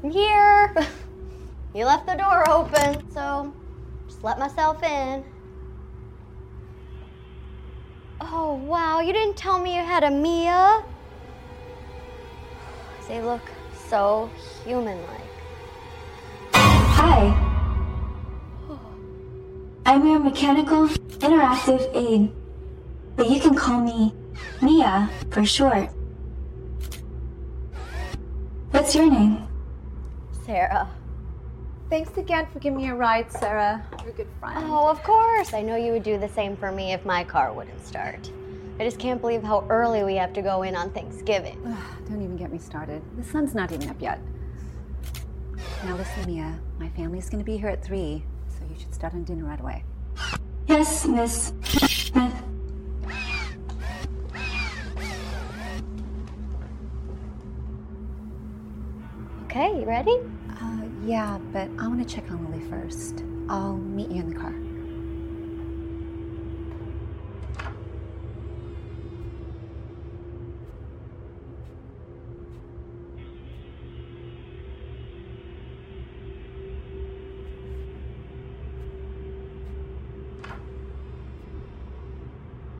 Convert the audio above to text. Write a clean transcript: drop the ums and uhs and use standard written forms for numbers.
I'm here. You left the door open, so just let myself in. Oh, wow, you didn't tell me you had a Mia. They look so human-like. Hi. I'm your mechanical interactive aide, but you can call me Mia for short. What's your name? Sarah. Thanks again for giving me a ride, Sarah. You're a good friend. Oh, of course. I know you would do the same for me if my car wouldn't start. I just can't believe how early we have to go in on Thanksgiving. Don't even get me started. The sun's not even up yet. Now listen, Mia. My family's going to be here at 3, so you should start on dinner right away. Yes, Miss Smith. Okay, you ready? Yeah, but I want to check on Lily first. I'll meet you in the car.